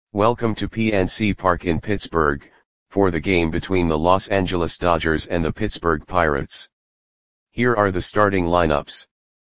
Welcome to PNC Park in Pittsburgh, for the game between the Los Angeles Dodgers and the Pittsburgh Pirates. Here are the starting lineups.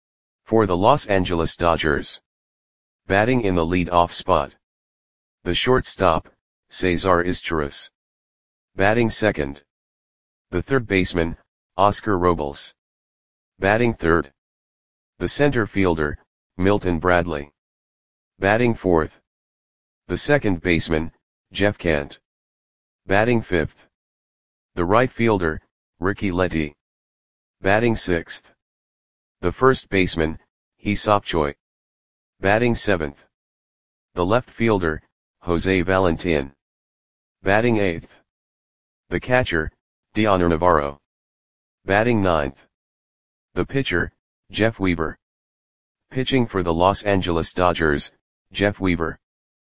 For the Los Angeles Dodgers. Batting in the lead-off spot. The shortstop, Cesar Izturis. Batting second. The third baseman, Oscar Robles. Batting third. The center fielder, Milton Bradley. Batting fourth. The second baseman, Jeff Kent. Batting fifth. The right fielder, Ricky Letty. Batting sixth. The first baseman, Hee-Seop Choi. Batting seventh. The left fielder, Jose Valentin. Batting eighth. The catcher, Dioner Navarro. Batting ninth. The pitcher, Jeff Weaver. Pitching for the Los Angeles Dodgers, Jeff Weaver.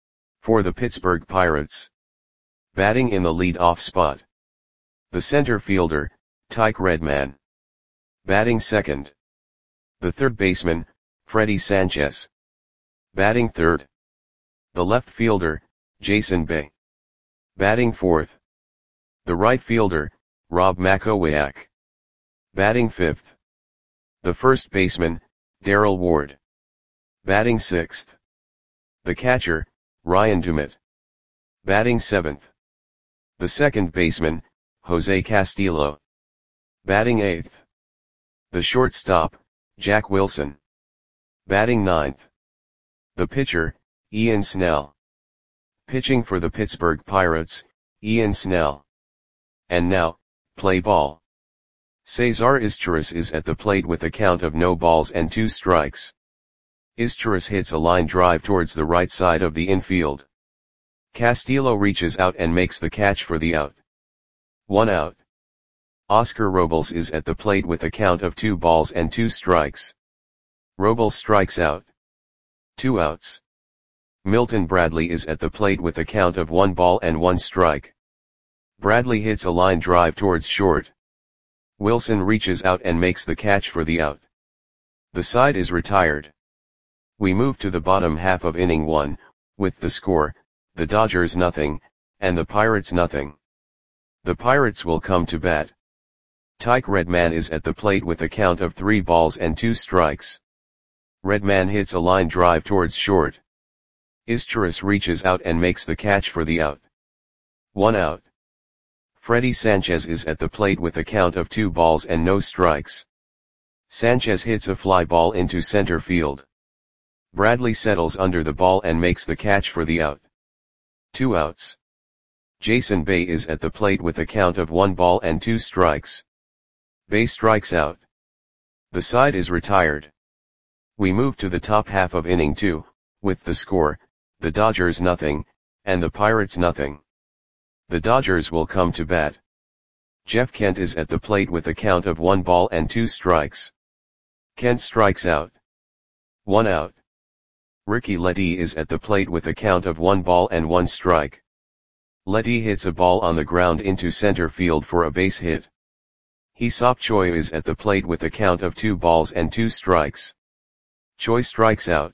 For the Pittsburgh Pirates. Batting in the lead-off spot. The center fielder, Tyke Redman. Batting second. The third baseman, Freddie Sanchez. Batting third. The left fielder, Jason Bay. Batting fourth. The right fielder, Rob Makowiak. Batting fifth. The first baseman, Darrell Ward. Batting sixth. The catcher, Ryan Dumit. Batting seventh. The second baseman, Jose Castillo. Batting eighth. The shortstop, Jack Wilson. Batting ninth. The pitcher, Ian Snell. Pitching for the Pittsburgh Pirates, Ian Snell. And now, play ball. Cesar Izturis is at the plate with a count of no balls and 2 strikes. Izturis hits a line drive towards the right side of the infield. Castillo reaches out and makes the catch for the out. 1 out. Oscar Robles is at the plate with a count of 2 balls and 2 strikes. Robles strikes out. 2 outs. Milton Bradley is at the plate with a count of 1 ball and 1 strike. Bradley hits a line drive towards short. Wilson reaches out and makes the catch for the out. The side is retired. We move to the bottom half of inning 1, with the score, the Dodgers nothing, and the Pirates nothing. The Pirates will come to bat. Tyke Redman is at the plate with a count of 3 balls and 2 strikes. Redman hits a line drive towards short. Izturis reaches out and makes the catch for the out. 1 out. Freddie Sanchez is at the plate with a count of 2 balls and no strikes. Sanchez hits a fly ball into center field. Bradley settles under the ball and makes the catch for the out. 2 outs. Jason Bay is at the plate with a count of 1 ball and 2 strikes. Bay strikes out. The side is retired. We move to the top half of inning 2, with the score, the Dodgers nothing, and the Pirates nothing. The Dodgers will come to bat. Jeff Kent is at the plate with a count of 1 ball and 2 strikes. Kent strikes out. 1 out. Ricky Letty is at the plate with a count of 1 ball and 1 strike. Letty hits a ball on the ground into center field for a base hit. Hee-Seop Choi is at the plate with a count of 2 balls and 2 strikes. Choi strikes out.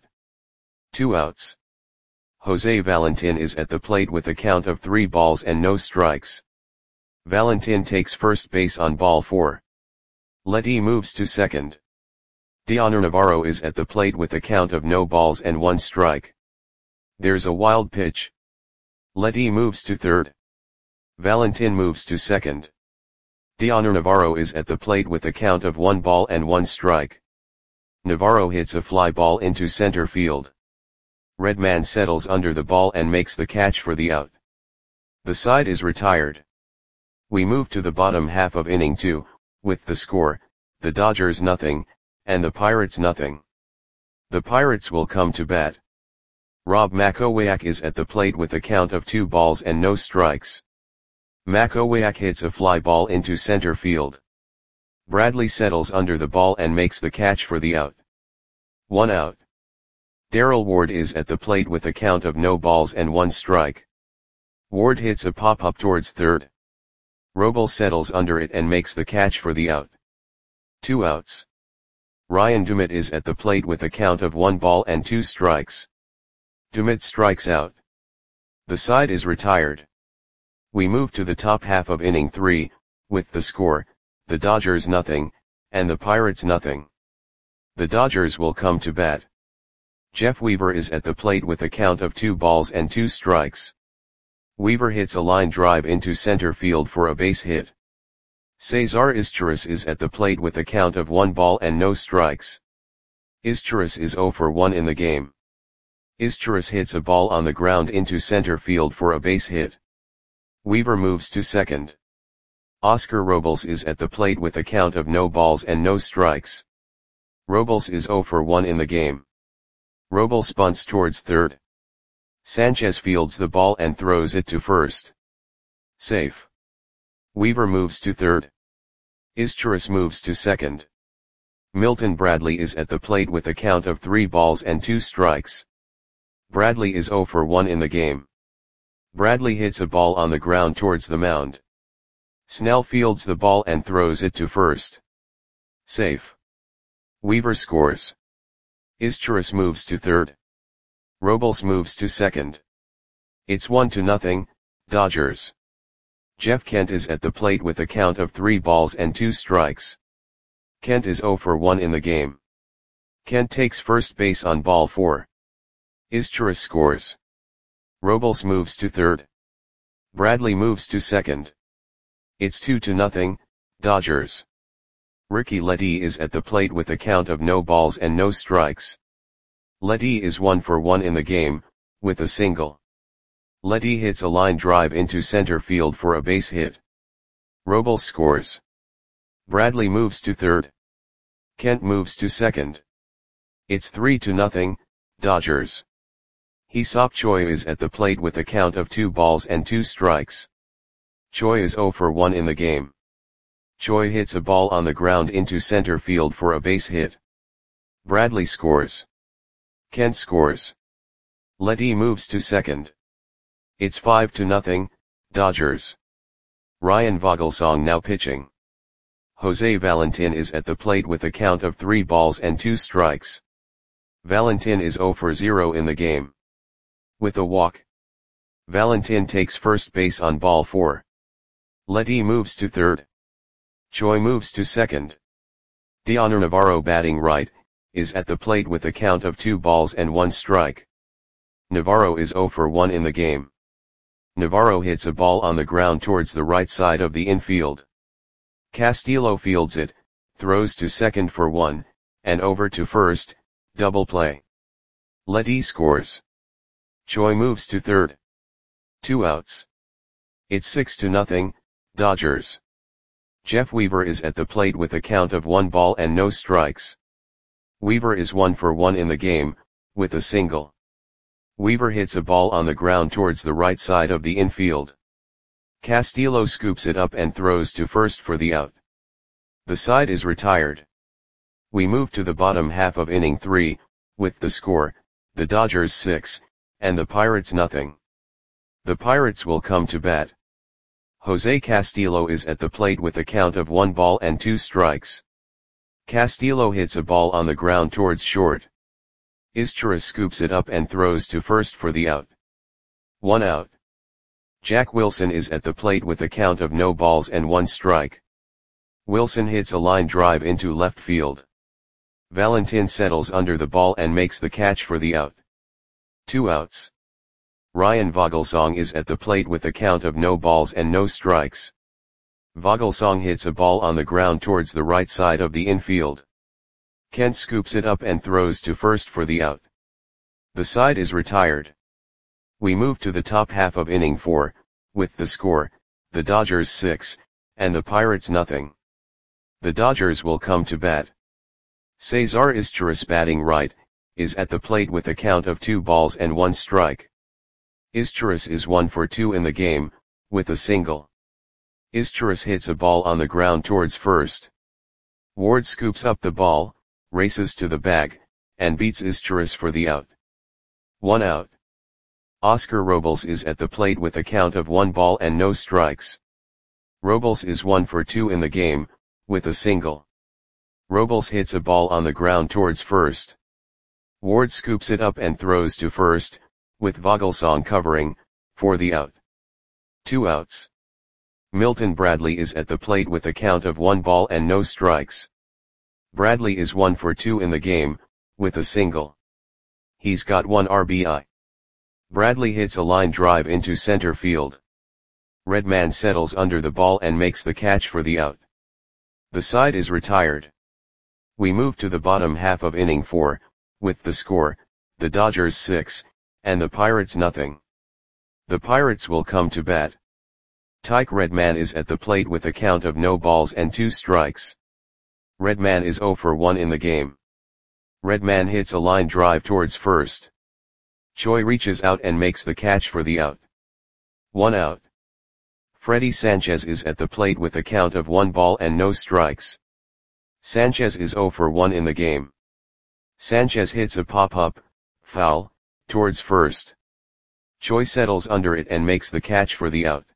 2 outs. Jose Valentin is at the plate with a count of 3 balls and no strikes. Valentin takes first base on ball 4. Letty moves to second. Dioner Navarro is at the plate with a count of no balls and 1 strike. There's a wild pitch. Letty moves to third. Valentin moves to second. Dioner Navarro is at the plate with a count of 1 ball and 1 strike. Navarro hits a fly ball into center field. Redman settles under the ball and makes the catch for the out. The side is retired. We move to the bottom half of inning 2, with the score, the Dodgers nothing, and the Pirates nothing. The Pirates will come to bat. Rob Makowiak is at the plate with a count of 2 balls and no strikes. Makowiak hits a fly ball into center field. Bradley settles under the ball and makes the catch for the out. 1 out. Darrell Ward is at the plate with a count of no balls and 1 strike. Ward hits a pop-up towards third. Robles settles under it and makes the catch for the out. 2 outs. Ryan Dumit is at the plate with a count of 1 ball and 2 strikes. Dumit strikes out. The side is retired. We move to the top half of inning 3, with the score, the Dodgers nothing, and the Pirates nothing. The Dodgers will come to bat. Jeff Weaver is at the plate with a count of 2 balls and 2 strikes. Weaver hits a line drive into center field for a base hit. Cesar Izturis is at the plate with a count of 1 ball and no strikes. Izturis is 0 for 1 in the game. Izturis hits a ball on the ground into center field for a base hit. Weaver moves to second. Oscar Robles is at the plate with a count of no balls and no strikes. Robles is 0 for 1 in the game. Robles bunts towards third. Sanchez fields the ball and throws it to first. Safe. Weaver moves to third. Izturis moves to second. Milton Bradley is at the plate with a count of 3 balls and 2 strikes. Bradley is 0 for 1 in the game. Bradley hits a ball on the ground towards the mound. Snell fields the ball and throws it to first. Safe. Weaver scores. Izturis moves to third. Robles moves to second. It's 1-0, Dodgers. Jeff Kent is at the plate with a count of 3 balls and 2 strikes. Kent is 0 for 1 in the game. Kent takes first base on ball 4. Izturis scores. Robles moves to third. Bradley moves to second. It's 2-0, Dodgers. Ricky Ledee is at the plate with a count of no balls and no strikes. Ledee is 1 for 1 in the game, with a single. Ledee hits a line drive into center field for a base hit. Robles scores. Bradley moves to third. Kent moves to second. It's 3-0, Dodgers. Hee-Seop Choi is at the plate with a count of 2 balls and 2 strikes. Choi is 0 for 1 in the game. Choi hits a ball on the ground into center field for a base hit. Bradley scores. Kent scores. Ledee moves to second. It's 5-0, Dodgers. Ryan Vogelsong now pitching. Jose Valentin is at the plate with a count of 3 balls and 2 strikes. Valentin is 0 for 0 in the game. With a walk. Valentin takes first base on ball 4. Ledee moves to third. Choi moves to second. Dioner Navarro batting right, is at the plate with a count of 2 balls and 1 strike. Navarro is 0 for 1 in the game. Navarro hits a ball on the ground towards the right side of the infield. Castillo fields it, throws to second for 1, and over to first, double play. Ledee scores. Choi moves to third. 2 outs. It's 6-0, Dodgers. Jeff Weaver is at the plate with a count of 1 ball and no strikes. Weaver is 1 for 1 in the game, with a single. Weaver hits a ball on the ground towards the right side of the infield. Castillo scoops it up and throws to first for the out. The side is retired. We move to the bottom half of inning 3, with the score, the Dodgers 6, and the Pirates nothing. The Pirates will come to bat. Jose Castillo is at the plate with a count of 1 ball and 2 strikes. Castillo hits a ball on the ground towards short. Izturis scoops it up and throws to first for the out. 1 out. Jack Wilson is at the plate with a count of no balls and 1 strike. Wilson hits a line drive into left field. Valentin settles under the ball and makes the catch for the out. 2 outs. Ryan Vogelsong is at the plate with a count of no balls and no strikes. Vogelsong hits a ball on the ground towards the right side of the infield. Kent scoops it up and throws to first for the out. The side is retired. We move to the top half of inning 4, with the score, the Dodgers 6, and the Pirates nothing. The Dodgers will come to bat. Cesar Izturis batting right, is at the plate with a count of 2 balls and 1 strike. Izturis is 1 for 2 in the game, with a single. Izturis hits a ball on the ground towards first. Ward scoops up the ball, races to the bag, and beats Izturis for the out. 1 out. Oscar Robles is at the plate with a count of 1 ball and no strikes. Robles is 1 for 2 in the game, with a single. Robles hits a ball on the ground towards first. Ward scoops it up and throws to first, with Vogelsong covering, for the out. 2 outs. Milton Bradley is at the plate with a count of 1 ball and no strikes. Bradley is 1 for 2 in the game, with a single. He's got 1 RBI. Bradley hits a line drive into center field. Redman settles under the ball and makes the catch for the out. The side is retired. We move to the bottom half of inning 4, with the score, the Dodgers 6, and the Pirates nothing. The Pirates will come to bat. Tyke Redman is at the plate with a count of no balls and 2 strikes. Redman is 0 for 1 in the game. Redman hits a line drive towards first. Choi reaches out and makes the catch for the out. 1 out. Freddy Sanchez is at the plate with a count of 1 ball and no strikes. Sanchez is 0 for 1 in the game. Sanchez hits a pop-up, foul, towards first. Choi settles under it and makes the catch for the out.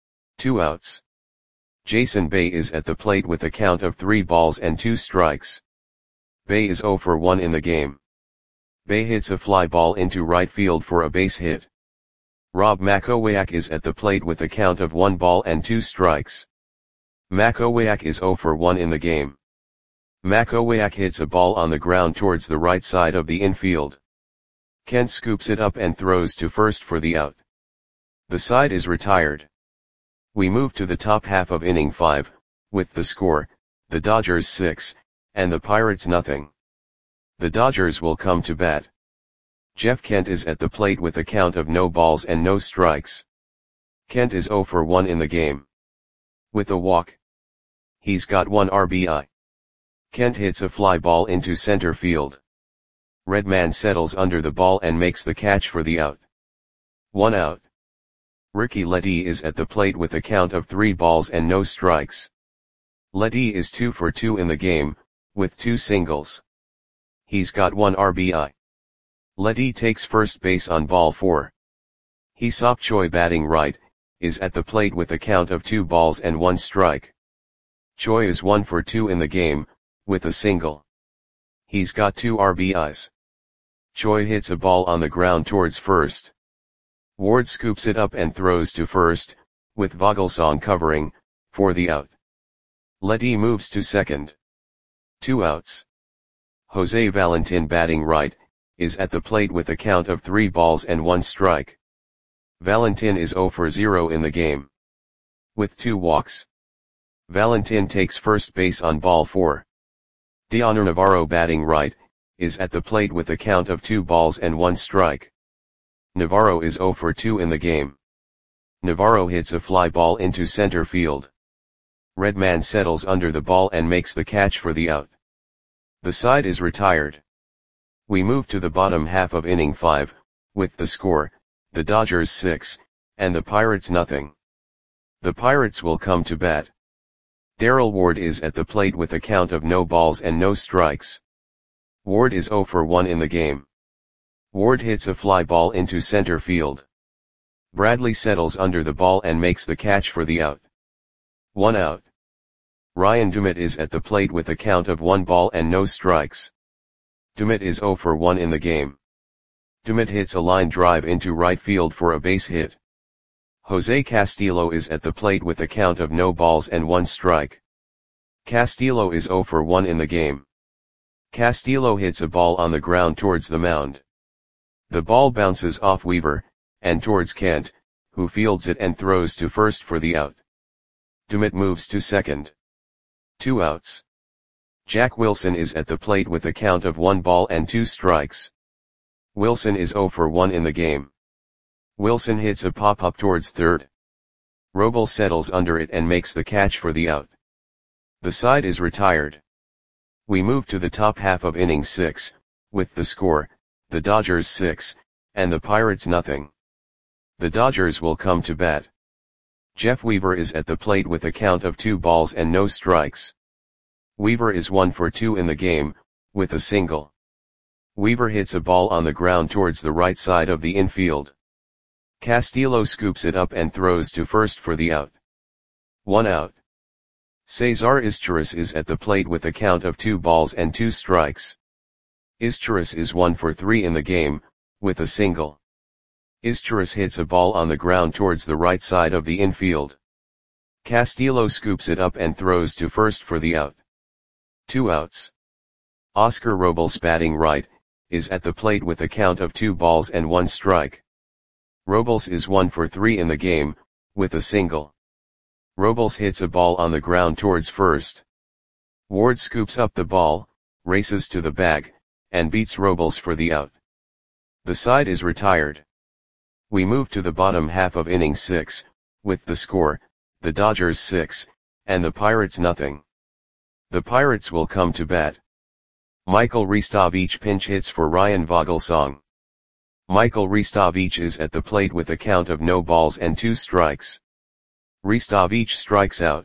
2 outs. Jason Bay is at the plate with a count of 3 balls and 2 strikes. Bay is 0 for 1 in the game. Bay hits a fly ball into right field for a base hit. Rob Makowiak is at the plate with a count of 1 ball and 2 strikes. Makowiak is 0 for 1 in the game. Makowiak hits a ball on the ground towards the right side of the infield. Kent scoops it up and throws to first for the out. The side is retired. We move to the top half of inning 5, with the score, the Dodgers 6, and the Pirates nothing. The Dodgers will come to bat. Jeff Kent is at the plate with a count of no balls and no strikes. Kent is 0 for 1 in the game. With a walk. He's got 1 RBI. Kent hits a fly ball into center field. Redman settles under the ball and makes the catch for the out. 1 out. Ricky Ledee is at the plate with a count of 3 balls and no strikes. Ledee is 2 for 2 in the game, with 2 singles. He's got 1 RBI. Ledee takes first base on ball 4. Hee-Seop Choi batting right, is at the plate with a count of 2 balls and 1 strike. Choi is 1 for 2 in the game, with a single. He's got 2 RBIs. Choi hits a ball on the ground towards first. Ward scoops it up and throws to first, with Vogelsong covering, for the out. Ledee moves to second. 2 outs. Jose Valentin batting right, is at the plate with a count of 3 balls and 1 strike. Valentin is 0 for 0 in the game. With 2 walks. Valentin takes first base on ball 4. Dioner Navarro batting right, is at the plate with a count of 2 balls and 1 strike. Navarro is 0 for 2 in the game. Navarro hits a fly ball into center field. Redman settles under the ball and makes the catch for the out. The side is retired. We move to the bottom half of inning 5, with the score, the Dodgers 6, and the Pirates nothing. The Pirates will come to bat. Darrell Ward is at the plate with a count of no balls and no strikes. Ward is 0 for 1 in the game. Ward hits a fly ball into center field. Bradley settles under the ball and makes the catch for the out. 1 out. Ryan Dumit is at the plate with a count of 1 ball and no strikes. Dumit is 0 for 1 in the game. Dumit hits a line drive into right field for a base hit. Jose Castillo is at the plate with a count of no balls and 1 strike. Castillo is 0 for 1 in the game. Castillo hits a ball on the ground towards the mound. The ball bounces off Weaver, and towards Kent, who fields it and throws to first for the out. Dumit moves to second. 2 outs. Jack Wilson is at the plate with a count of 1 ball and 2 strikes. Wilson is 0 for 1 in the game. Wilson hits a pop-up towards third. Robles settles under it and makes the catch for the out. The side is retired. We move to the top half of inning 6, with the score, the Dodgers 6, and the Pirates nothing. The Dodgers will come to bat. Jeff Weaver is at the plate with a count of 2 balls and no strikes. Weaver is 1 for 2 in the game, with a single. Weaver hits a ball on the ground towards the right side of the infield. Castillo scoops it up and throws to first for the out. 1 out. Cesar Izturis is at the plate with a count of 2 balls and 2 strikes. Izturis is 1 for 3 in the game, with a single. Izturis hits a ball on the ground towards the right side of the infield. Castillo scoops it up and throws to first for the out. 2 outs. Oscar Robles, batting right, is at the plate with a count of 2 balls and 1 strike. Robles is 1 for 3 in the game, with a single. Robles hits a ball on the ground towards first. Ward scoops up the ball, races to the bag, and beats Robles for the out. The side is retired. We move to the bottom half of inning 6, with the score, the Dodgers 6, and the Pirates nothing. The Pirates will come to bat. Michael Ristovich pinch hits for Ryan Vogelsong. Michael Ristovich is at the plate with a count of no balls and 2 strikes. Ristovich strikes out.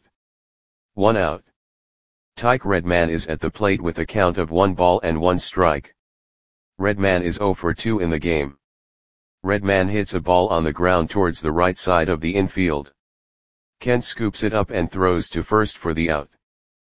1 out. Tyke Redman is at the plate with a count of 1 ball and 1 strike. Redman is 0 for 2 in the game. Redman hits a ball on the ground towards the right side of the infield. Kent scoops it up and throws to first for the out.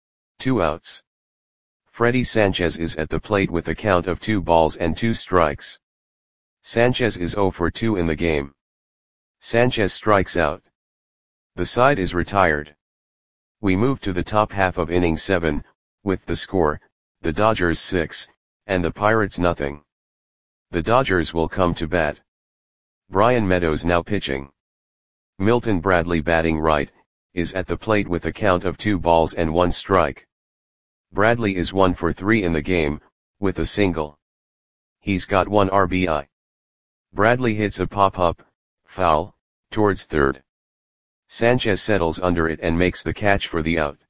2 outs. Freddy Sanchez is at the plate with a count of 2 balls and 2 strikes. Sanchez is 0 for 2 in the game. Sanchez strikes out. The side is retired. We move to the top half of inning 7, with the score, the Dodgers 6, and the Pirates nothing. The Dodgers will come to bat. Brian Meadows now pitching. Milton Bradley, batting right, is at the plate with a count of 2 balls and 1 strike. Bradley is 1 for 3 in the game, with a single. He's got 1 RBI. Bradley hits a pop-up, foul, towards third. Sanchez settles under it and makes the catch for the out.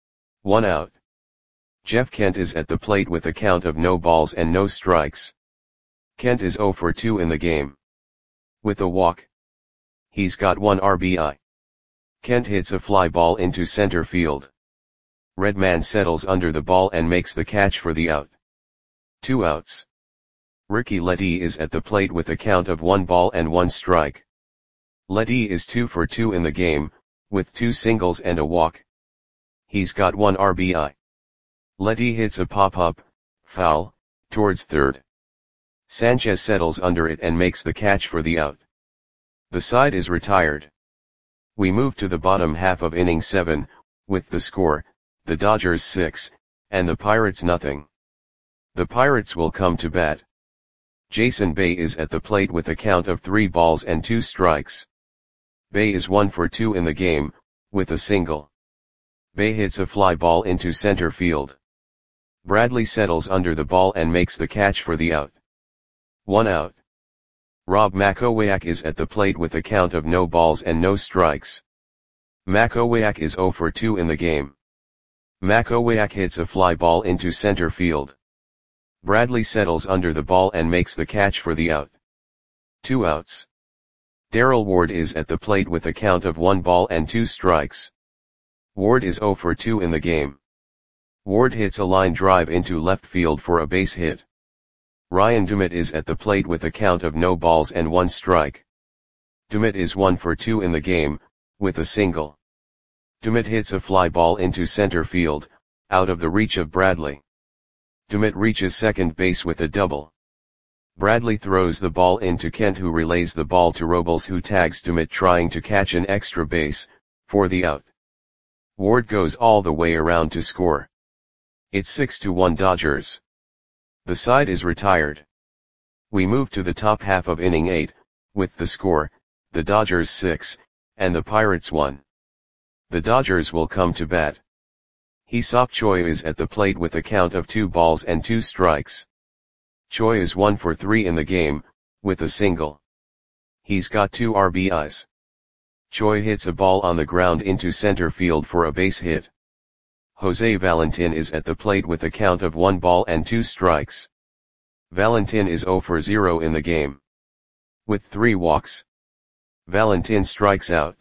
1 out. Jeff Kent is at the plate with a count of no balls and no strikes. Kent is 0 for 2 in the game. With a walk. He's got 1 RBI. Kent hits a fly ball into center field. Redman settles under the ball and makes the catch for the out. 2 outs. Ricky Letty is at the plate with a count of 1 ball and 1 strike. Letty is 2 for 2 in the game, with 2 singles and a walk. He's got 1 RBI. Letty hits a pop-up, foul, towards third. Sanchez settles under it and makes the catch for the out. The side is retired. We move to the bottom half of inning 7, with the score, the Dodgers 6, and the Pirates nothing. The Pirates will come to bat. Jason Bay is at the plate with a count of 3 balls and 2 strikes. Bay is 1 for 2 in the game, with a single. Bay hits a fly ball into center field. Bradley settles under the ball and makes the catch for the out. 1 out. Rob Makowiak is at the plate with a count of no balls and no strikes. Makowiak is 0 for 2 in the game. Makowiak hits a fly ball into center field. Bradley settles under the ball and makes the catch for the out. 2 outs. Darrell Ward is at the plate with a count of 1 ball and 2 strikes. Ward is 0 for 2 in the game. Ward hits a line drive into left field for a base hit. Ryan Dumit is at the plate with a count of no balls and 1 strike. Dumit is 1 for 2 in the game, with a single. Dumit hits a fly ball into center field, out of the reach of Bradley. Dumit reaches second base with a double. Bradley throws the ball into Kent, who relays the ball to Robles, who tags Dumit trying to catch an extra base, for the out. Ward goes all the way around to score. It's 6-1 Dodgers. The side is retired. We move to the top half of inning 8, with the score, the Dodgers 6, and the Pirates 1. The Dodgers will come to bat. Hee-Seop Choi is at the plate with a count of 2 balls and 2 strikes. Choi is 1 for 3 in the game, with a single. He's got 2 RBIs. Choi hits a ball on the ground into center field for a base hit. Jose Valentin is at the plate with a count of 1 ball and 2 strikes. Valentin is 0 for 0 in the game. With 3 walks. Valentin strikes out.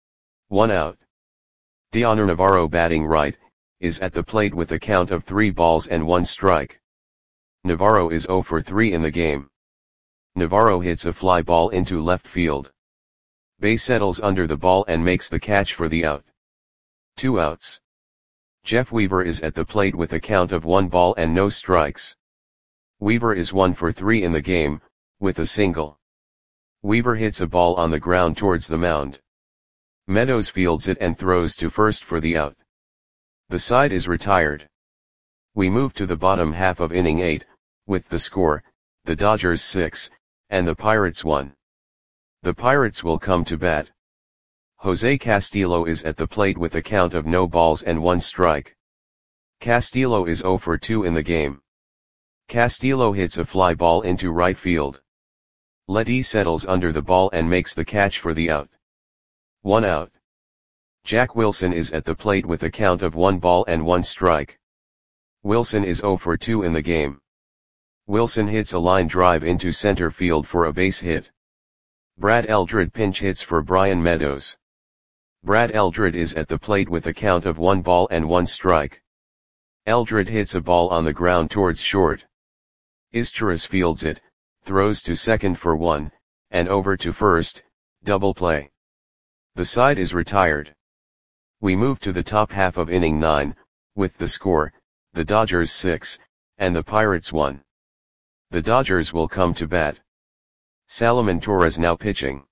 1 out. Dioner Navarro, batting right, is at the plate with a count of 3 balls and 1 strike. Navarro is 0 for 3 in the game. Navarro hits a fly ball into left field. Bay settles under the ball and makes the catch for the out. 2 outs. Jeff Weaver is at the plate with a count of 1 ball and no strikes. Weaver is 1 for 3 in the game, with a single. Weaver hits a ball on the ground towards the mound. Meadows fields it and throws to first for the out. The side is retired. We move to the bottom half of inning 8, with the score, the Dodgers 6, and the Pirates 1. The Pirates will come to bat. Jose Castillo is at the plate with a count of no balls and 1 strike. Castillo is 0 for 2 in the game. Castillo hits a fly ball into right field. Letty settles under the ball and makes the catch for the out. 1 out. Jack Wilson is at the plate with a count of 1 ball and 1 strike. Wilson is 0 for 2 in the game. Wilson hits a line drive into center field for a base hit. Brad Eldred pinch hits for Brian Meadows. Brad Eldred is at the plate with a count of 1 ball and 1 strike. Eldred hits a ball on the ground towards short. Izturis fields it, throws to second for 1, and over to first, double play. The side is retired. We move to the top half of inning 9, with the score, the Dodgers 6, and the Pirates 1. The Dodgers will come to bat. Salomon Torres now pitching.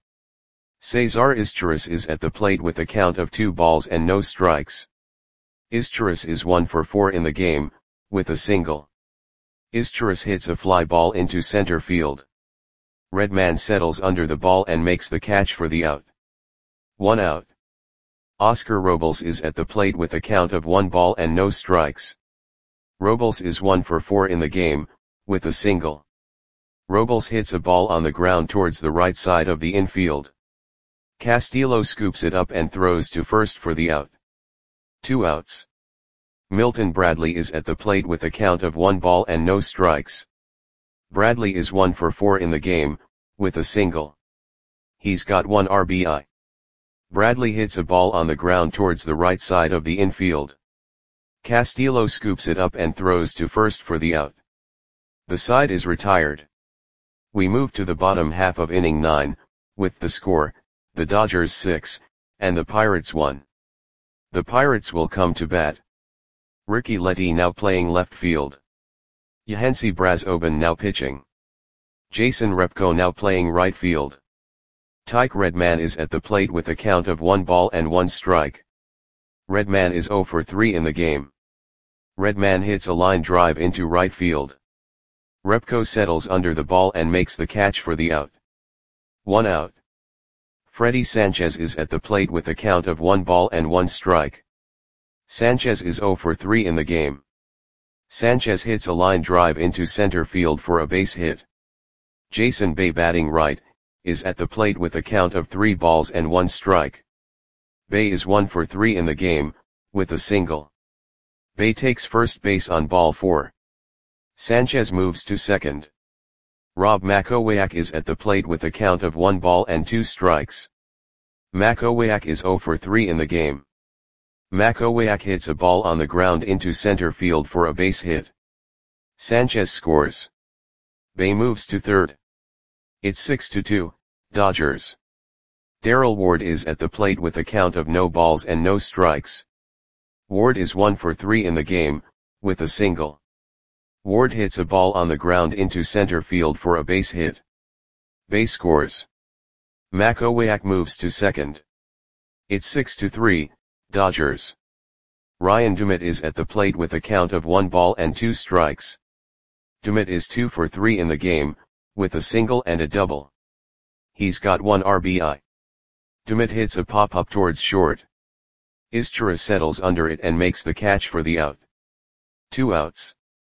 Cesar Izturis is at the plate with a count of 2 balls and no strikes. Izturis is 1 for 4 in the game, with a single. Izturis hits a fly ball into center field. Redman settles under the ball and makes the catch for the out. 1 out. Oscar Robles is at the plate with a count of 1 ball and no strikes. Robles is 1 for 4 in the game, with a single. Robles hits a ball on the ground towards the right side of the infield. Castillo scoops it up and throws to first for the out. 2 outs. Milton Bradley is at the plate with a count of 1 ball and no strikes. Bradley is 1 for 4 in the game, with a single. He's got 1 RBI. Bradley hits a ball on the ground towards the right side of the infield. Castillo scoops it up and throws to first for the out. The side is retired. We move to the bottom half of inning 9, with the score, the Dodgers 6, and the Pirates 1. The Pirates will come to bat. Ricky Letty now playing left field. Yahensi Brazoban now pitching. Jason Repko now playing right field. Tyke Redman is at the plate with a count of 1 ball and 1 strike. Redman is 0 for 3 in the game. Redman hits a line drive into right field. Repko settles under the ball and makes the catch for the out. 1 out. Freddy Sanchez is at the plate with a count of 1 ball and 1 strike. Sanchez is 0 for 3 in the game. Sanchez hits a line drive into center field for a base hit. Jason Bay batting right, is at the plate with a count of 3 balls and 1 strike. Bay is 1 for 3 in the game, with a single. Bay takes first base on ball 4. Sanchez moves to second. Rob Makowiak is at the plate with a count of 1 ball and 2 strikes. Makowiak is 0 for 3 in the game. Makowiak hits a ball on the ground into center field for a base hit. Sanchez scores. Bay moves to third. It's 6-2, Dodgers. Darrell Ward is at the plate with a count of no balls and no strikes. Ward is 1 for 3 in the game, with a single. Ward hits a ball on the ground into center field for a base hit. Bay scores. Makowiak moves to second. It's 6-3, Dodgers. Ryan Dumit is at the plate with a count of 1 ball and 2 strikes. Dumit is 2 for 3 in the game, with a single and a double. He's got 1 RBI. Dumit hits a pop-up towards short. Izturis settles under it and makes the catch for the out. 2 outs.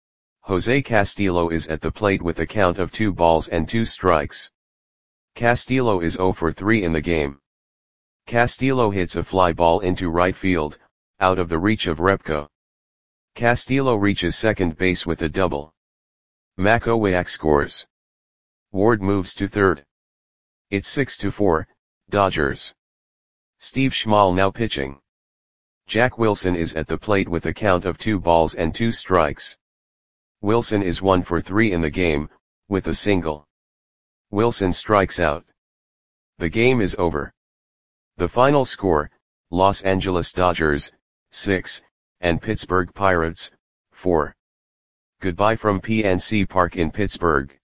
Jose Castillo is at the plate with a count of 2 balls and 2 strikes. Castillo is 0 for 3 in the game. Castillo hits a fly ball into right field, out of the reach of Repko. Castillo reaches second base with a double. Makowiak scores. Ward moves to third. It's 6-4, Dodgers. Steve Schmal now pitching. Jack Wilson is at the plate with a count of 2 balls and 2 strikes. Wilson is 1 for 3 in the game, with a single. Wilson strikes out. The game is over. The final score, Los Angeles Dodgers, 6, and Pittsburgh Pirates, 4. Goodbye from PNC Park in Pittsburgh.